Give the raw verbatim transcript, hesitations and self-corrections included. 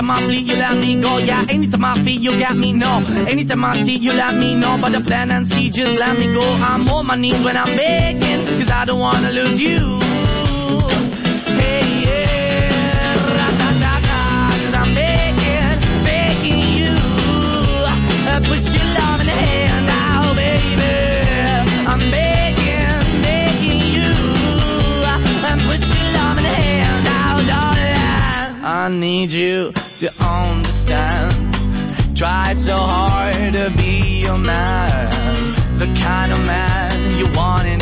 Anytime I flee, you let me go. Yeah, anytime I feel, you got me, no. Anytime I see, you let me know. But the plan and see, just let me go. I'm on my knees when I'm begging, cause I don't wanna lose you. Hey, yeah, ra-da-da-da, cause I'm begging, begging you. Uh, put your love in the hand now, baby. I'm begging, begging you. Uh, put your love in the hand now, darling. I need you to understand. Tried so hard to be your man, the kind of man you want in